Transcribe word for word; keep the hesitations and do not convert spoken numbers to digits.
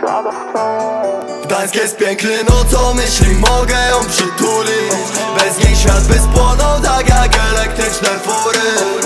Gdańsk jest piękny, no co myśli, mogę ją przytulić. Bez niej świat by spłonął tak jak elektryczne fury.